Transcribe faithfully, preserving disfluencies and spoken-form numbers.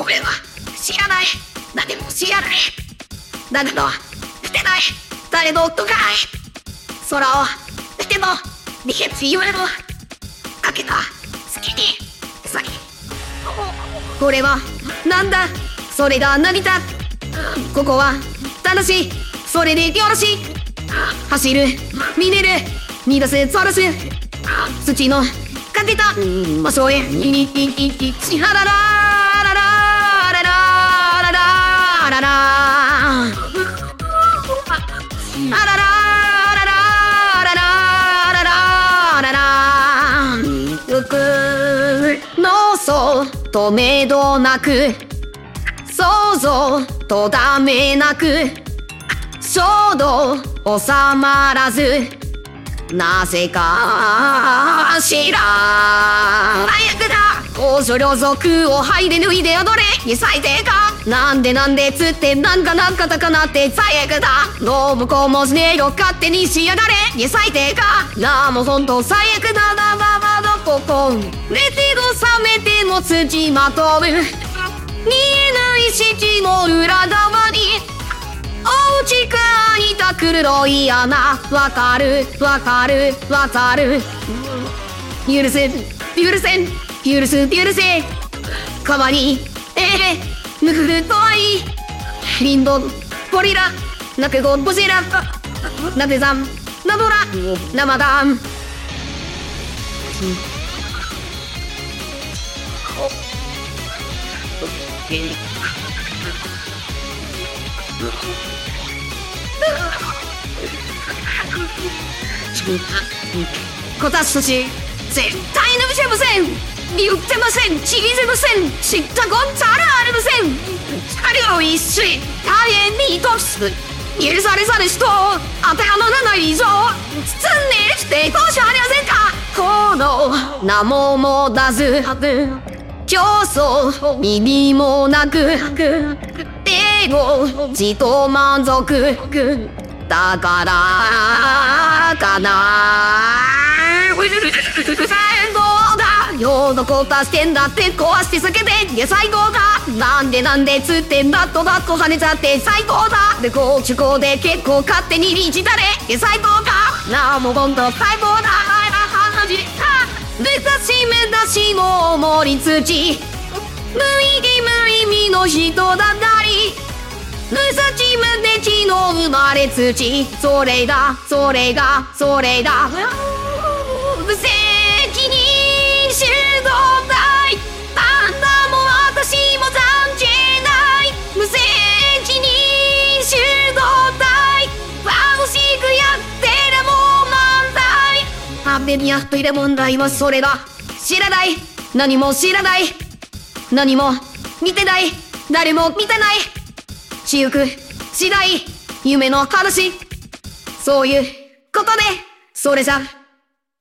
俺は知らない。誰も知らない。だけど捨てない。誰の音が空を捨ての離別夢のかけた月に先。これはなんだ、それが何だ。ここは楽しい、それでよろしい。走る、見れる、見出す、そらす土のかけた場所へいにいいいちはららららららららららあららららららららら服のそうとめどなく、想像とダメなく、衝動収まらず、なぜかしら最悪だ。高所両族を剥いで脱いで踊れ最低か。なんでなんでつってなんかなんかたかなって最悪だ。信子もしねえよ勝手にしやがれ最低か。なあもうほんと最悪だ。なままどここ寝てど冷めても土まとう見えない敷の裏側におうちかにた黒い穴。わかるわかるわかる。許せ許せ許す許せ。川にええぬくるとはいリンドゴリラなくごぼしらなてざんなどら生だん。私たち絶対に見せません。言ってません。ちぎせません。知ったこったらありません。二人を一緒に大変に通す許されざる人を当てはまらない以上包んでしてどうしようありませんか。この名ももだず競争意味もなくでも自と満足だからかな。最高だよどこ助けんだって壊して避けていや最高だ。なんでなんでつってんだとだっこされちゃって最高だ。でこうちゅこうで結構勝手にリーチだれいや最高か。なあもうほんと最高だ。はじ目指し目指しも盛り土無意義無意味の人だったり無幸無で地の生まれ土それだそれがそれだ無責任集合体あんたも私も残じない無責任集合体楽しくやってるもん漫才ハッピーにやっている問題はそれだ。知らない何も知らない何も見てない誰も見てない私欲次第夢の話そういうことでそれじゃ